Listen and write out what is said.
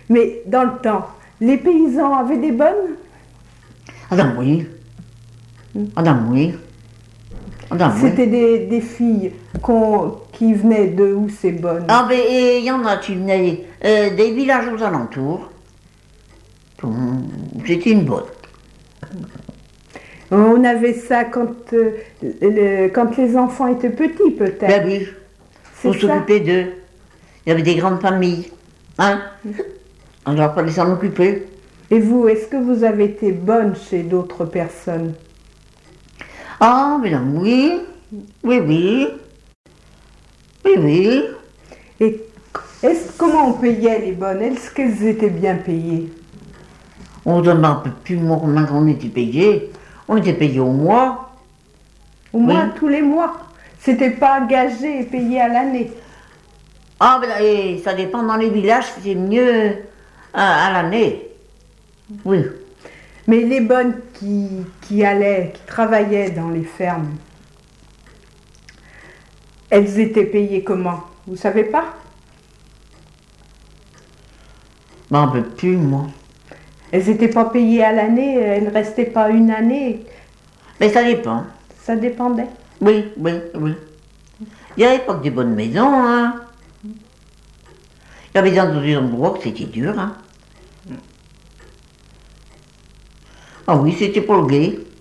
Mais dans le temps, les paysans avaient des bonnes? Ah non, oui. Ah non, oui. Ah non, oui. C'était des filles qui venaient de où ces bonnes? Ah ben, il y en a qui venaient des villages aux alentours. C'était une bonne. On avait ça quand les enfants étaient petits, peut-être. Ben oui, C'est pour ça. s'occuper d'eux. Il y avait des grandes familles. Hein? Alors, il fallait s'en occuper. Et vous, est-ce que vous avez été bonne chez d'autres personnes? Ah, mais non, oui. Oui, oui. Oui, oui. Et comment on payait les bonnes? Est-ce qu'elles étaient bien payées? On ne demande plus comment on était payé. On était payé au mois. Au moins Oui. tous les mois. C'était pas gagé et payé à l'année. Ah, ben, et ça dépend. Dans les villages, c'est mieux à l'année. Oui. Mais les bonnes qui travaillaient dans les fermes, elles étaient payées comment? Vous savez pas? Je m'en peux plus, moi. Elles n'étaient pas payées à l'année, elles ne restaient pas une année. Mais ça dépend. Ça dépendait. Oui, oui, oui. Il n'y avait pas que des bonnes maisons, hein. Il y avait dans des endroits que c'était dur, hein. Ah oui, c'était pour le guet.